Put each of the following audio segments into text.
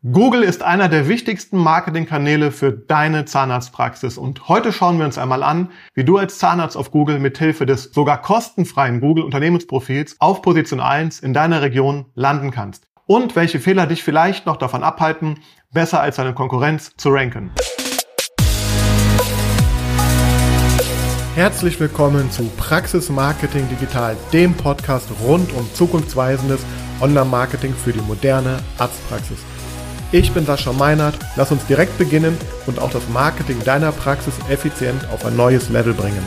Google ist einer der wichtigsten Marketingkanäle für deine Zahnarztpraxis und heute schauen wir uns einmal an, wie du als Zahnarzt auf Google mithilfe des sogar kostenfreien Google-Unternehmensprofils auf Position 1 in deiner Region landen kannst und welche Fehler dich vielleicht noch davon abhalten, besser als deine Konkurrenz zu ranken. Herzlich willkommen zu Praxis Marketing Digital, dem Podcast rund um zukunftsweisendes Online-Marketing für die moderne Arztpraxis. Ich bin Sascha Meinert, lass uns direkt beginnen und auch das Marketing deiner Praxis effizient auf ein neues Level bringen.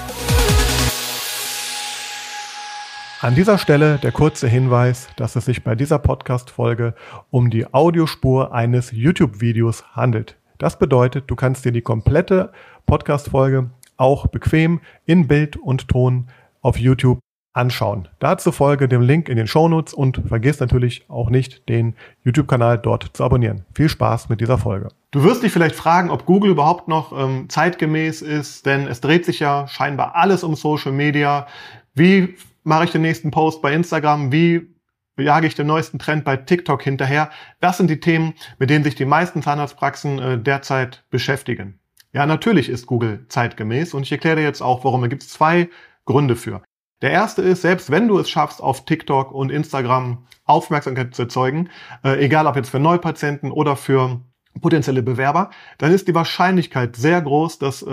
An dieser Stelle der kurze Hinweis, dass es sich bei dieser Podcast-Folge um die Audiospur eines YouTube-Videos handelt. Das bedeutet, du kannst dir die komplette Podcast-Folge auch bequem in Bild und Ton auf YouTube anschauen. Dazu folge dem Link in den Shownotes und vergiss natürlich auch nicht, den YouTube-Kanal dort zu abonnieren. Viel Spaß mit dieser Folge. Du wirst dich vielleicht fragen, ob Google überhaupt noch zeitgemäß ist, denn es dreht sich ja scheinbar alles um Social Media. Wie mache ich den nächsten Post bei Instagram? Wie jage ich den neuesten Trend bei TikTok hinterher? Das sind die Themen, mit denen sich die meisten Zahnarztpraxen derzeit beschäftigen. Ja, natürlich ist Google zeitgemäß und ich erkläre dir jetzt auch, warum. Da gibt es zwei Gründe für. Der erste ist, selbst wenn du es schaffst, auf TikTok und Instagram Aufmerksamkeit zu erzeugen, egal ob jetzt für Neupatienten oder für potenzielle Bewerber, dann ist die Wahrscheinlichkeit sehr groß, dass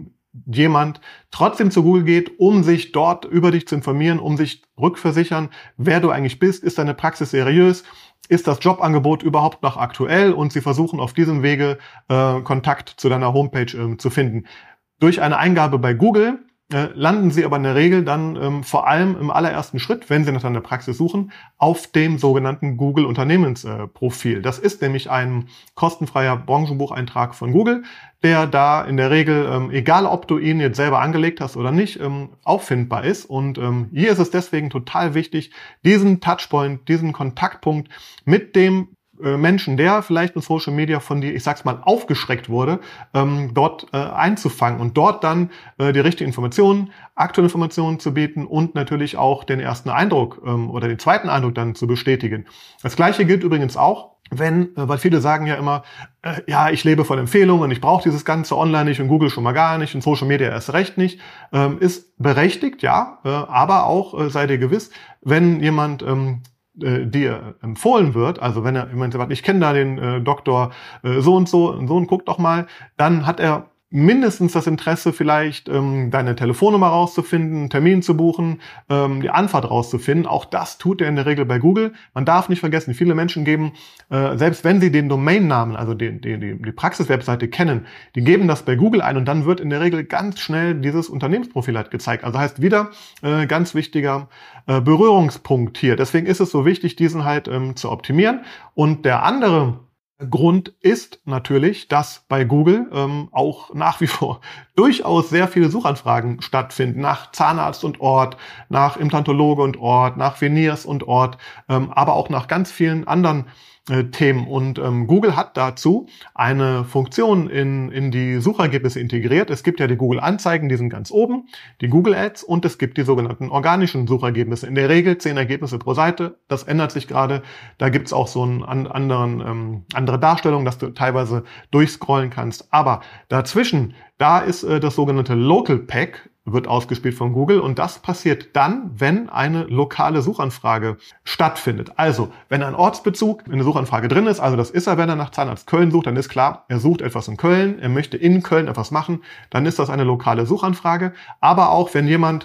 jemand trotzdem zu Google geht, um sich dort über dich zu informieren, um sich rückversichern, wer du eigentlich bist, ist deine Praxis seriös, ist das Jobangebot überhaupt noch aktuell und sie versuchen auf diesem Wege Kontakt zu deiner Homepage zu finden. Durch eine Eingabe bei Google landen Sie aber in der Regel dann vor allem im allerersten Schritt, wenn Sie nach einer Praxis suchen, auf dem sogenannten Google-Unternehmensprofil. Das ist nämlich ein kostenfreier Branchenbucheintrag von Google, der da in der Regel, egal ob du ihn jetzt selber angelegt hast oder nicht, auffindbar ist. Und hier ist es deswegen total wichtig, diesen Touchpoint, diesen Kontaktpunkt mit dem Menschen, der vielleicht in Social Media von dir, ich sag's mal, aufgeschreckt wurde, dort einzufangen und dort dann die richtigen Informationen, aktuelle Informationen zu bieten und natürlich auch den ersten Eindruck oder den zweiten Eindruck dann zu bestätigen. Das Gleiche gilt übrigens auch, weil viele sagen ja immer, ja, ich lebe von Empfehlungen, ich brauche dieses ganze Online nicht und Google schon mal gar nicht und Social Media erst recht nicht, ist berechtigt, ja, aber auch sei dir gewiss, wenn jemand dir empfohlen wird, also wenn jemand sagt, ich kenne da den Doktor so und guck doch mal, dann hat er mindestens das Interesse vielleicht, deine Telefonnummer rauszufinden, einen Termin zu buchen, die Anfahrt rauszufinden. Auch das tut er in der Regel bei Google. Man darf nicht vergessen, viele Menschen geben, selbst wenn sie den Domainnamen, also die Praxiswebseite kennen, die geben das bei Google ein und dann wird in der Regel ganz schnell dieses Unternehmensprofil halt gezeigt. Also heißt wieder, ganz wichtiger Berührungspunkt hier. Deswegen ist es so wichtig, diesen halt zu optimieren. Und der andere Grund ist natürlich, dass bei Google auch nach wie vor durchaus sehr viele Suchanfragen stattfinden, nach Zahnarzt und Ort, nach Implantologe und Ort, nach Veneers und Ort, aber auch nach ganz vielen anderen Themen. Und Google hat dazu eine Funktion in die Suchergebnisse integriert. Es gibt ja die Google-Anzeigen, die sind ganz oben, die Google Ads und es gibt die sogenannten organischen Suchergebnisse. In der Regel 10 Ergebnisse pro Seite. Das ändert sich gerade. Da gibt's auch so eine andere Darstellung, dass du teilweise durchscrollen kannst. Aber dazwischen, da ist das sogenannte Local Pack, wird ausgespielt von Google und das passiert dann, wenn eine lokale Suchanfrage stattfindet. Also, wenn ein Ortsbezug in der Suchanfrage drin ist, also das ist er, wenn er nach Zahnarzt Köln sucht, dann ist klar, er sucht etwas in Köln, er möchte in Köln etwas machen, dann ist das eine lokale Suchanfrage. Aber auch, wenn jemand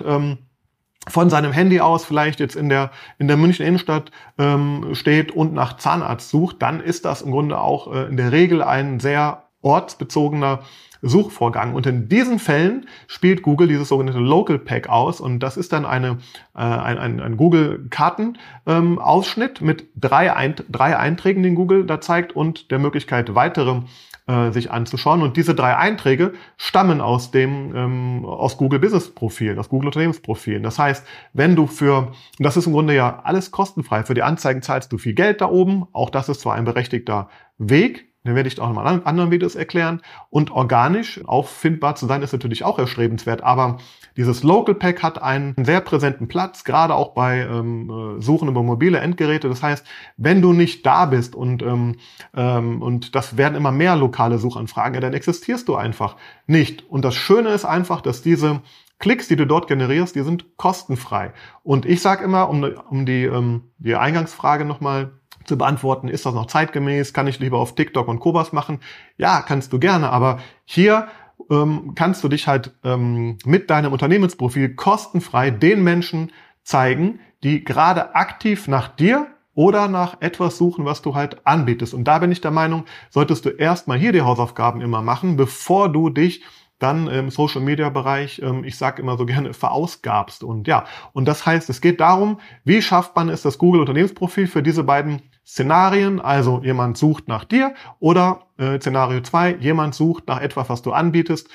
von seinem Handy aus vielleicht jetzt in der Münchner Innenstadt steht und nach Zahnarzt sucht, dann ist das im Grunde auch in der Regel ein sehr ortsbezogener Suchvorgang. Und in diesen Fällen spielt Google dieses sogenannte Local Pack aus und das ist dann ein Google-Karten-Ausschnitt mit drei Einträgen, den Google da zeigt und der Möglichkeit, weitere sich anzuschauen. Und diese 3 Einträge stammen aus Google Business Profil, aus Google Unternehmensprofil. Das heißt, wenn du das ist im Grunde ja alles kostenfrei, für die Anzeigen zahlst du viel Geld da oben, auch das ist zwar ein berechtigter Weg, Den werde ich auch noch mal in anderen Videos erklären. Und organisch auffindbar zu sein, ist natürlich auch erstrebenswert. Aber dieses Local Pack hat einen sehr präsenten Platz, gerade auch bei Suchen über mobile Endgeräte. Das heißt, wenn du nicht da bist und das werden immer mehr lokale Suchanfragen, ja, dann existierst du einfach nicht. Und das Schöne ist einfach, dass diese Klicks, die du dort generierst, die sind kostenfrei. Und ich sage immer, um die Eingangsfrage nochmal zu beantworten, ist das noch zeitgemäß, kann ich lieber auf TikTok und Co. was machen? Ja, kannst du gerne, aber hier kannst du dich halt mit deinem Unternehmensprofil kostenfrei den Menschen zeigen, die gerade aktiv nach dir oder nach etwas suchen, was du halt anbietest. Und da bin ich der Meinung, solltest du erstmal hier die Hausaufgaben immer machen, bevor du dich dann im Social-Media-Bereich, ich sage immer so gerne, verausgabst. Und ja, und das heißt, es geht darum, wie schafft man es, das Google-Unternehmensprofil für diese beiden Szenarien, also jemand sucht nach dir oder Szenario 2, jemand sucht nach etwas, was du anbietest,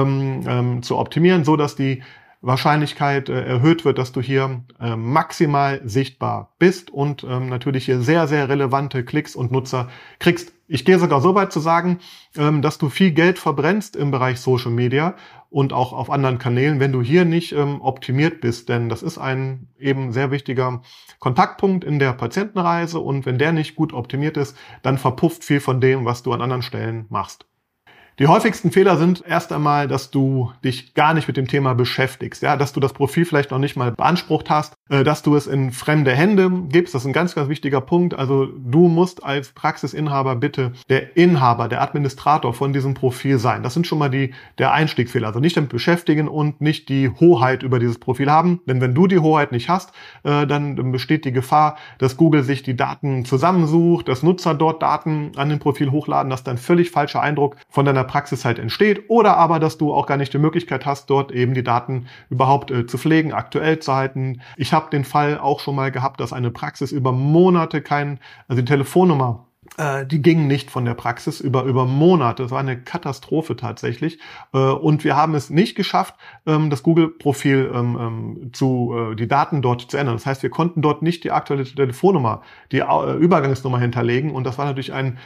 zu optimieren, so dass die Wahrscheinlichkeit erhöht wird, dass du hier maximal sichtbar bist und natürlich hier sehr, sehr relevante Klicks und Nutzer kriegst. Ich gehe sogar so weit zu sagen, dass du viel Geld verbrennst im Bereich Social Media und auch auf anderen Kanälen, wenn du hier nicht optimiert bist. Denn das ist ein eben sehr wichtiger Kontaktpunkt in der Patientenreise und wenn der nicht gut optimiert ist, dann verpufft viel von dem, was du an anderen Stellen machst. Die häufigsten Fehler sind erst einmal, dass du dich gar nicht mit dem Thema beschäftigst, ja, dass du das Profil vielleicht noch nicht mal beansprucht hast, dass du es in fremde Hände gibst. Das ist ein ganz, ganz wichtiger Punkt. Also du musst als Praxisinhaber bitte der Inhaber, der Administrator von diesem Profil sein. Das sind schon mal der Einstiegsfehler. Also nicht damit beschäftigen und nicht die Hoheit über dieses Profil haben. Denn wenn du die Hoheit nicht hast, dann besteht die Gefahr, dass Google sich die Daten zusammensucht, dass Nutzer dort Daten an dem Profil hochladen, dass dann völlig falscher Eindruck von deiner Praxis halt entsteht oder aber, dass du auch gar nicht die Möglichkeit hast, dort eben die Daten überhaupt zu pflegen, aktuell zu halten. Ich habe den Fall auch schon mal gehabt, dass eine Praxis über Monate also die Telefonnummer, die ging nicht von der Praxis über Monate. Das war eine Katastrophe tatsächlich. Und wir haben es nicht geschafft, das Google-Profil die Daten dort zu ändern. Das heißt, wir konnten dort nicht die aktuelle Telefonnummer, die Übergangsnummer hinterlegen. Und das war natürlich ein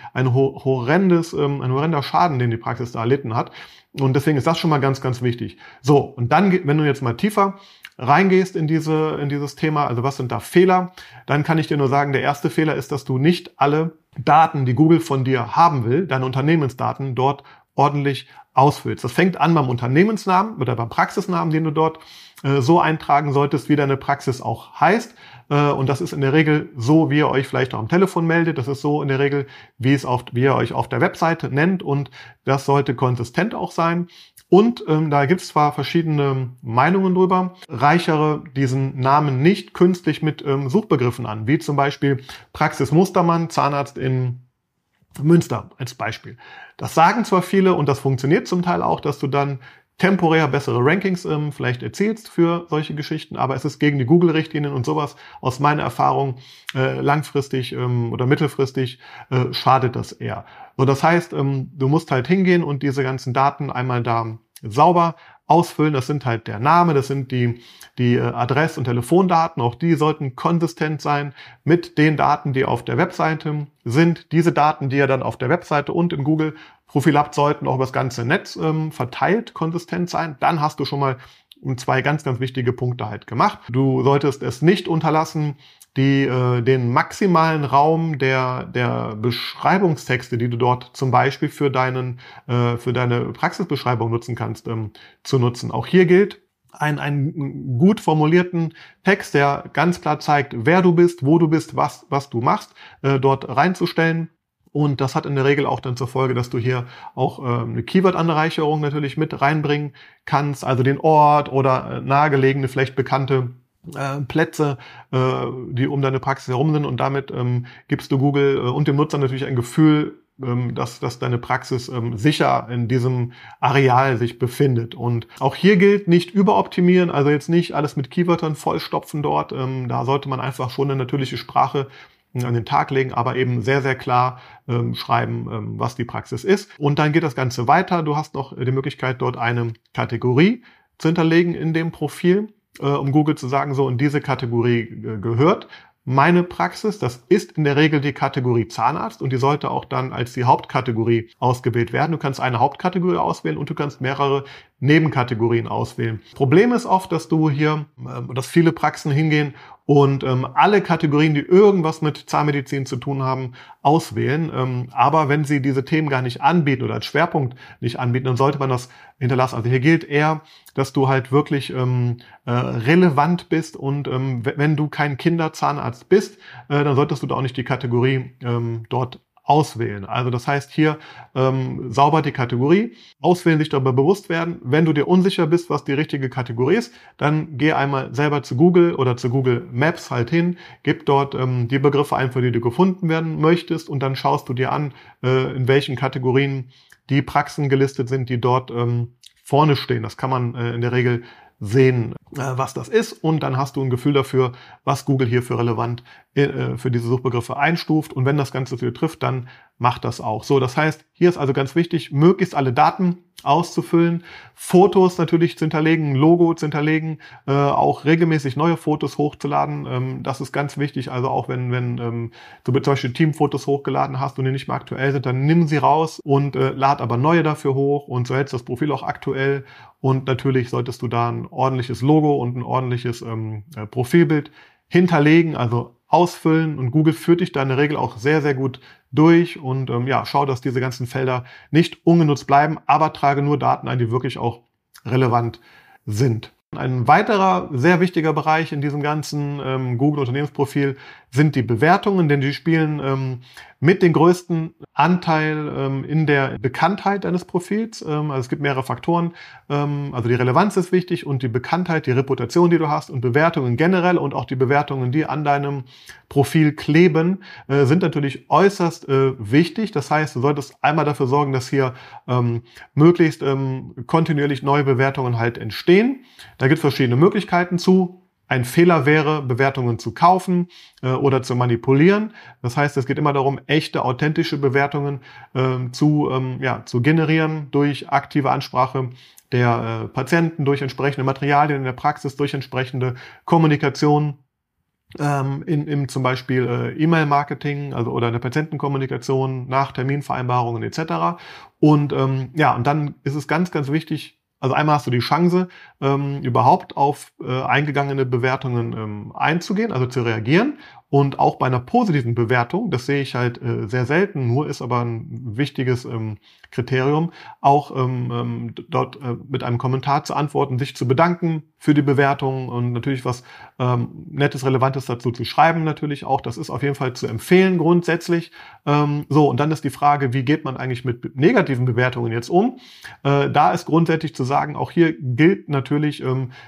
horrender Schaden, den die Praxis da erlitten hat. Und deswegen ist das schon mal ganz, ganz wichtig. So, und dann, wenn du jetzt mal tiefer reingehst in dieses Thema, also was sind da Fehler, dann kann ich dir nur sagen, der erste Fehler ist, dass du nicht alle Daten, die Google von dir haben will, deine Unternehmensdaten dort ordentlich ausfüllst. Das fängt an beim Unternehmensnamen oder beim Praxisnamen, den du dort so eintragen solltest, wie deine Praxis auch heißt. Und das ist in der Regel so, wie ihr euch vielleicht auch am Telefon meldet. Das ist so in der Regel, wie ihr euch auf der Webseite nennt. Und das sollte konsistent auch sein. Und da gibt es zwar verschiedene Meinungen drüber, reichere diesen Namen nicht künstlich mit Suchbegriffen an, wie zum Beispiel Praxis Mustermann, Zahnarzt in Münster als Beispiel. Das sagen zwar viele und das funktioniert zum Teil auch, dass du dann temporär bessere Rankings vielleicht erzielst für solche Geschichten, aber es ist gegen die Google-Richtlinien und sowas aus meiner Erfahrung langfristig oder mittelfristig schadet das eher. So, das heißt, du musst halt hingehen und diese ganzen Daten einmal da sauber ausfüllen. Das sind halt der Name, das sind die Adress- und Telefondaten. Auch die sollten konsistent sein mit den Daten, die auf der Webseite sind. Diese Daten, die ihr dann auf der Webseite und im Google-Profil habt, sollten auch über das ganze Netz verteilt konsistent sein. Dann hast du schon mal 2 ganz, ganz wichtige Punkte halt gemacht. Du solltest es nicht unterlassen, den maximalen Raum der Beschreibungstexte, die du dort zum Beispiel für deine Praxisbeschreibung nutzen kannst, zu nutzen. Auch hier gilt, einen gut formulierten Text, der ganz klar zeigt, wer du bist, wo du bist, was du machst, dort reinzustellen. Und das hat in der Regel auch dann zur Folge, dass du hier auch eine Keyword-Anreicherung natürlich mit reinbringen kannst, also den Ort oder nahegelegene, vielleicht bekannte Plätze, die um deine Praxis herum sind. Und damit gibst du Google und dem Nutzer natürlich ein Gefühl, dass deine Praxis sicher in diesem Areal sich befindet. Und auch hier gilt, nicht überoptimieren, also jetzt nicht alles mit Keywörtern vollstopfen dort. Da sollte man einfach schon eine natürliche Sprache an den Tag legen, aber eben sehr, sehr klar schreiben, was die Praxis ist. Und dann geht das Ganze weiter. Du hast noch die Möglichkeit, dort eine Kategorie zu hinterlegen in dem Profil, um Google zu sagen, so in diese Kategorie gehört meine Praxis, das ist in der Regel die Kategorie Zahnarzt und die sollte auch dann als die Hauptkategorie ausgewählt werden. Du kannst eine Hauptkategorie auswählen und du kannst mehrere Nebenkategorien auswählen. Problem ist oft, dass du hier, dass viele Praxen hingehen und alle Kategorien, die irgendwas mit Zahnmedizin zu tun haben, auswählen. Aber wenn sie diese Themen gar nicht anbieten oder als Schwerpunkt nicht anbieten, dann sollte man das hinterlassen. Also hier gilt eher, dass du halt wirklich relevant bist und wenn du kein Kinderzahnarzt bist, dann solltest du da auch nicht die Kategorie dort auswählen. Also das heißt hier sauber die Kategorie, auswählen, sich darüber bewusst werden. Wenn du dir unsicher bist, was die richtige Kategorie ist, dann geh einmal selber zu Google oder zu Google Maps halt hin, gib dort die Begriffe ein, für die du gefunden werden möchtest und dann schaust du dir an, in welchen Kategorien die Praxen gelistet sind, die dort vorne stehen. Das kann man in der Regel sehen, was das ist und dann hast du ein Gefühl dafür, was Google hier für relevant für diese Suchbegriffe einstuft und wenn das Ganze für dich trifft, dann macht das auch. So, das heißt, hier ist also ganz wichtig, möglichst alle Daten auszufüllen, Fotos natürlich zu hinterlegen, Logo zu hinterlegen, auch regelmäßig neue Fotos hochzuladen. Das ist ganz wichtig. Also auch wenn du zum Beispiel Teamfotos hochgeladen hast und die nicht mehr aktuell sind, dann nimm sie raus und lad aber neue dafür hoch und so hältst das Profil auch aktuell. Und natürlich solltest du da ein ordentliches Logo und ein ordentliches Profilbild hinterlegen, also ausfüllen und Google führt dich da in der Regel auch sehr, sehr gut durch und schau, dass diese ganzen Felder nicht ungenutzt bleiben, aber trage nur Daten ein, die wirklich auch relevant sind. Ein weiterer sehr wichtiger Bereich in diesem ganzen Google-Unternehmensprofil sind die Bewertungen, denn die spielen mit den größten Anteil in der Bekanntheit deines Profils. Also es gibt mehrere Faktoren. Also die Relevanz ist wichtig und die Bekanntheit, die Reputation, die du hast und Bewertungen generell und auch die Bewertungen, die an deinem Profil kleben, sind natürlich äußerst wichtig. Das heißt, du solltest einmal dafür sorgen, dass hier möglichst kontinuierlich neue Bewertungen halt entstehen. Da gibt es verschiedene Möglichkeiten zu. Ein Fehler wäre, Bewertungen zu kaufen oder zu manipulieren. Das heißt, es geht immer darum, echte, authentische Bewertungen zu generieren durch aktive Ansprache der Patienten, durch entsprechende Materialien in der Praxis, durch entsprechende Kommunikation im zum Beispiel E-Mail-Marketing, also oder eine Patientenkommunikation nach Terminvereinbarungen etc. Und dann ist es ganz, ganz wichtig. Also einmal hast du die Chance, überhaupt auf eingegangene Bewertungen einzugehen, also zu reagieren. Und auch bei einer positiven Bewertung, das sehe ich halt sehr selten, nur ist aber ein wichtiges Kriterium, auch dort mit einem Kommentar zu antworten, sich zu bedanken für die Bewertung und natürlich was Nettes, Relevantes dazu zu schreiben natürlich auch. Das ist auf jeden Fall zu empfehlen grundsätzlich. Und dann ist die Frage, wie geht man eigentlich mit negativen Bewertungen jetzt um? Da ist grundsätzlich zu sagen, auch hier gilt natürlich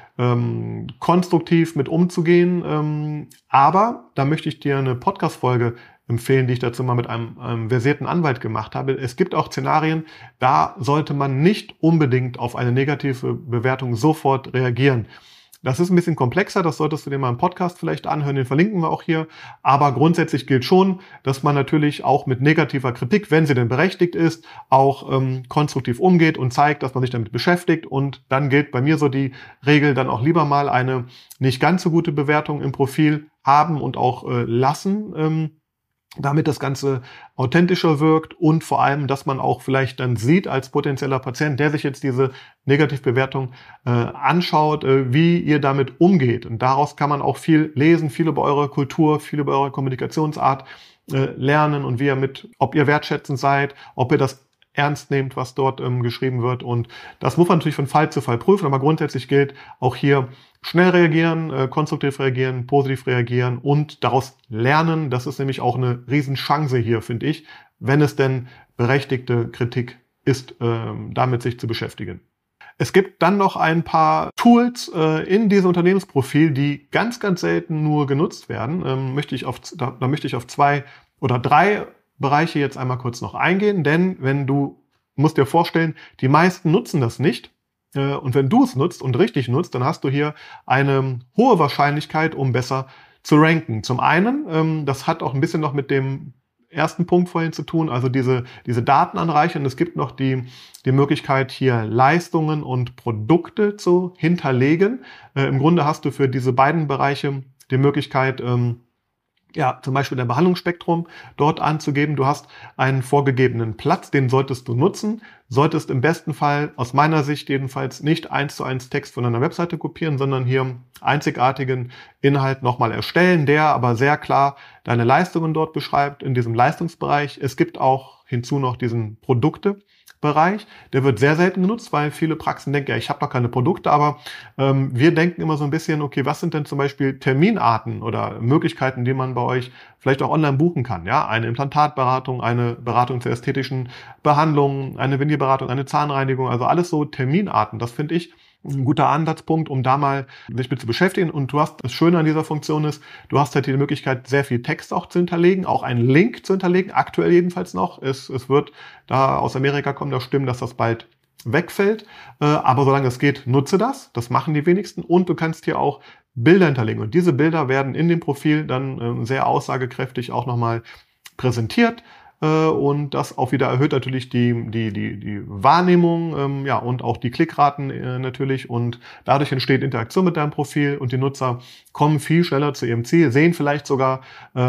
konstruktiv mit umzugehen. Aber da möchte ich dir eine Podcast-Folge empfehlen, die ich dazu mal mit einem versierten Anwalt gemacht habe. Es gibt auch Szenarien, da sollte man nicht unbedingt auf eine negative Bewertung sofort reagieren. Das ist ein bisschen komplexer, das solltest du dir mal im Podcast vielleicht anhören, den verlinken wir auch hier. Aber grundsätzlich gilt schon, dass man natürlich auch mit negativer Kritik, wenn sie denn berechtigt ist, auch konstruktiv umgeht und zeigt, dass man sich damit beschäftigt. Und dann gilt bei mir so die Regel, dann auch lieber mal eine nicht ganz so gute Bewertung im Profil haben und auch lassen, damit das Ganze authentischer wirkt und vor allem, dass man auch vielleicht dann sieht als potenzieller Patient, der sich jetzt diese Negativbewertung anschaut, wie ihr damit umgeht. Und daraus kann man auch viel lesen, viel über eure Kultur, viel über eure Kommunikationsart lernen und ob ihr wertschätzend seid, ob ihr das ernst nehmt, was dort geschrieben wird. Und das muss man natürlich von Fall zu Fall prüfen, aber grundsätzlich gilt auch hier schnell reagieren, konstruktiv reagieren, positiv reagieren und daraus lernen. Das ist nämlich auch eine Riesenchance hier, finde ich, wenn es denn berechtigte Kritik ist, damit sich zu beschäftigen. Es gibt dann noch ein paar Tools in diesem Unternehmensprofil, die ganz, ganz selten nur genutzt werden. Da möchte ich auf 2 oder 3 Bereiche jetzt einmal kurz noch eingehen, denn du musst dir vorstellen, die meisten nutzen das nicht. Und wenn du es nutzt und richtig nutzt, dann hast du hier eine hohe Wahrscheinlichkeit, um besser zu ranken. Zum einen, das hat auch ein bisschen noch mit dem ersten Punkt vorhin zu tun, also diese Daten anreichern. Es gibt noch die Möglichkeit, hier Leistungen und Produkte zu hinterlegen. Im Grunde hast du für diese beiden Bereiche die Möglichkeit, ja, zum Beispiel dein Behandlungsspektrum dort anzugeben. Du hast einen vorgegebenen Platz, den solltest du nutzen, solltest im besten Fall, aus meiner Sicht jedenfalls, nicht 1:1 Text von einer Webseite kopieren, sondern hier einzigartigen Inhalt nochmal erstellen, der aber sehr klar deine Leistungen dort beschreibt in diesem Leistungsbereich. Es gibt auch hinzu noch diesen Produktebereich. Der wird sehr selten genutzt, weil viele Praxen denken, ja, ich habe doch keine Produkte, aber wir denken immer so ein bisschen, okay, was sind denn zum Beispiel Terminarten oder Möglichkeiten, die man bei euch vielleicht auch online buchen kann? Ja, eine Implantatberatung, eine Beratung zur ästhetischen Behandlung, eine Windelberatung, eine Zahnreinigung, also alles so Terminarten. Das finde ich ein guter Ansatzpunkt, um da mal sich mit zu beschäftigen. Und du hast, das Schöne an dieser Funktion ist, du hast halt die Möglichkeit, sehr viel Text auch zu hinterlegen, auch einen Link zu hinterlegen, aktuell jedenfalls noch. Es wird da aus Amerika kommen, da stimmen, dass das bald wegfällt. Aber solange es geht, nutze das. Das machen die wenigsten. Und du kannst hier auch Bilder hinterlegen. Und diese Bilder werden in dem Profil dann sehr aussagekräftig auch nochmal präsentiert. Und das auch wieder erhöht natürlich die Wahrnehmung, ja, und auch die Klickraten natürlich. Und dadurch entsteht Interaktion mit deinem Profil und die Nutzer kommen viel schneller zu ihrem Ziel, sehen vielleicht sogar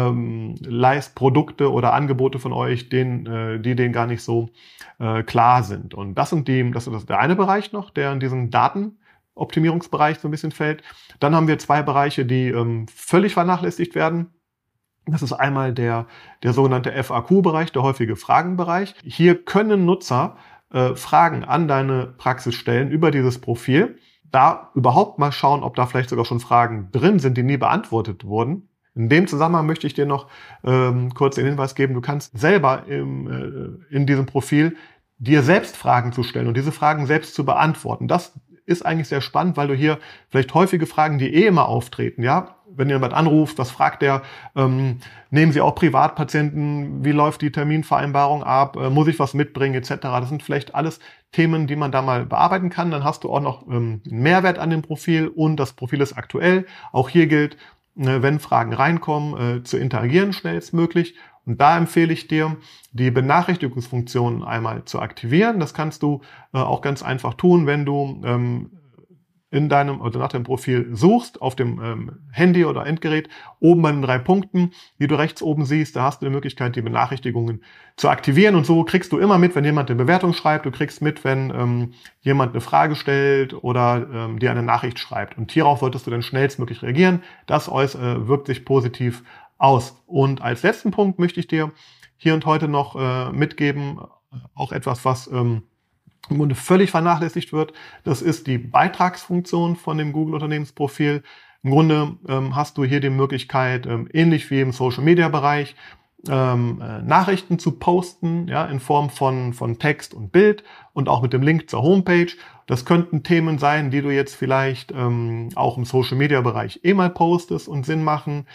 Produkte oder Angebote von euch, die denen gar nicht so klar sind. Und das ist der eine Bereich noch, der in diesen Datenoptimierungsbereich so ein bisschen fällt. Dann haben wir zwei Bereiche, die völlig vernachlässigt werden. Das ist einmal der sogenannte FAQ-Bereich, der häufige Fragen-Bereich. Hier können Nutzer Fragen an deine Praxis stellen über dieses Profil. Da überhaupt mal schauen, ob da vielleicht sogar schon Fragen drin sind, die nie beantwortet wurden. In dem Zusammenhang möchte ich dir noch kurz den Hinweis geben, du kannst selber in diesem Profil dir selbst Fragen zu stellen und diese Fragen selbst zu beantworten. Das ist eigentlich sehr spannend, weil du hier vielleicht häufige Fragen, die immer auftreten, ja, wenn jemand anruft, was fragt der, nehmen Sie auch Privatpatienten, wie läuft die Terminvereinbarung ab, muss ich was mitbringen, etc. Das sind vielleicht alles Themen, die man da mal bearbeiten kann. Dann hast du auch noch einen Mehrwert an dem Profil und das Profil ist aktuell. Auch hier gilt, wenn Fragen reinkommen, zu interagieren schnellstmöglich. Und da empfehle ich dir, die Benachrichtigungsfunktion einmal zu aktivieren. Das kannst du auch ganz einfach tun, wenn du nach deinem Profil suchst, auf dem Handy oder Endgerät, oben bei den 3 Punkten, die du rechts oben siehst, da hast du die Möglichkeit, die Benachrichtigungen zu aktivieren. Und so kriegst du immer mit, wenn jemand eine Bewertung schreibt, du kriegst mit, wenn jemand eine Frage stellt oder dir eine Nachricht schreibt. Und hierauf solltest du dann schnellstmöglich reagieren. Das wirkt sich positiv aus. Und als letzten Punkt möchte ich dir hier und heute noch mitgeben, auch etwas, was im Grunde völlig vernachlässigt wird. Das ist die Beitragsfunktion von dem Google-Unternehmensprofil. Im Grunde hast du hier die Möglichkeit, ähnlich wie im Social-Media-Bereich, Nachrichten zu posten, ja, in Form von Text und Bild und auch mit dem Link zur Homepage. Das könnten Themen sein, die du jetzt vielleicht auch im Social-Media-Bereich mal postest und Sinn machen.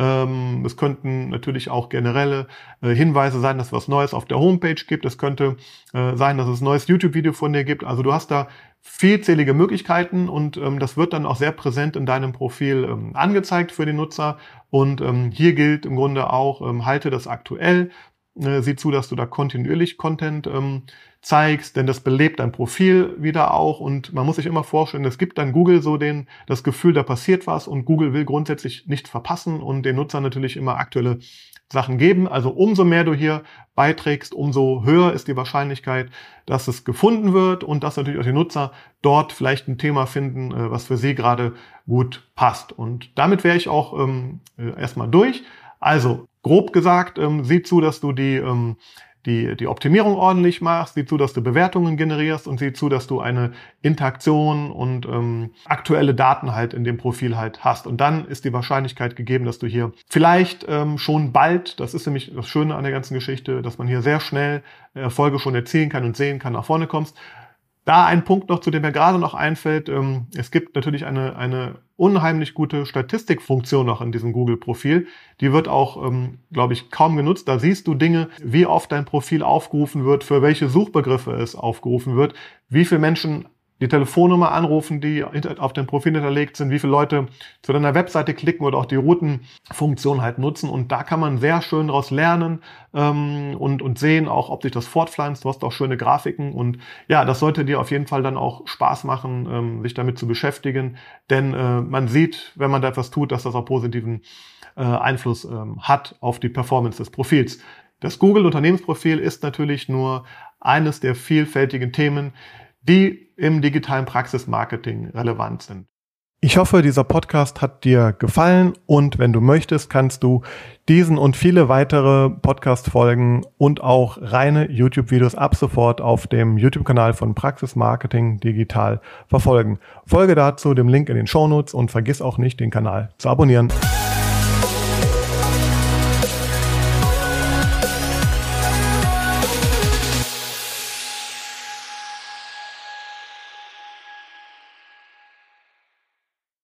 Es könnten natürlich auch generelle Hinweise sein, dass es was Neues auf der Homepage gibt. Es könnte sein, dass es ein neues YouTube-Video von dir gibt. Also du hast da vielzählige Möglichkeiten und das wird dann auch sehr präsent in deinem Profil angezeigt für den Nutzer. Und hier gilt im Grunde auch, halte das aktuell. Sieh zu, dass du da kontinuierlich Content zeigst, denn das belebt dein Profil wieder auch und man muss sich immer vorstellen, es gibt dann Google so das Gefühl, da passiert was und Google will grundsätzlich nichts verpassen und den Nutzern natürlich immer aktuelle Sachen geben. Also umso mehr du hier beiträgst, umso höher ist die Wahrscheinlichkeit, dass es gefunden wird und dass natürlich auch die Nutzer dort vielleicht ein Thema finden, was für sie gerade gut passt. Und damit wäre ich auch erstmal durch. Also grob gesagt, sieh zu, dass du die Optimierung ordentlich machst, sieh zu, dass du Bewertungen generierst und sieh zu, dass du eine Interaktion und aktuelle Daten halt in dem Profil halt hast. Und dann ist die Wahrscheinlichkeit gegeben, dass du hier vielleicht schon bald, das ist nämlich das Schöne an der ganzen Geschichte, dass man hier sehr schnell Erfolge schon erzielen kann und sehen kann, nach vorne kommst. Da ein Punkt noch, zu dem mir gerade noch einfällt, es gibt natürlich eine unheimlich gute Statistikfunktion noch in diesem Google-Profil. Die wird auch, glaube ich, kaum genutzt. Da siehst du Dinge, wie oft dein Profil aufgerufen wird, für welche Suchbegriffe es aufgerufen wird, wie viele Menschen die Telefonnummer anrufen, die auf dem Profil hinterlegt sind, wie viele Leute zu deiner Webseite klicken oder auch die Routenfunktion halt nutzen. Und da kann man sehr schön daraus lernen und sehen auch, ob sich das fortpflanzt. Du hast auch schöne Grafiken und ja, das sollte dir auf jeden Fall dann auch Spaß machen, sich damit zu beschäftigen. Denn man sieht, wenn man da etwas tut, dass das auch positiven Einfluss hat auf die Performance des Profils. Das Google-Unternehmensprofil ist natürlich nur eines der vielfältigen Themen, die im digitalen Praxismarketing relevant sind. Ich hoffe, dieser Podcast hat dir gefallen und wenn du möchtest, kannst du diesen und viele weitere Podcast-Folgen und auch reine YouTube-Videos ab sofort auf dem YouTube-Kanal von Praxismarketing Digital verfolgen. Folge dazu dem Link in den Shownotes und vergiss auch nicht, den Kanal zu abonnieren.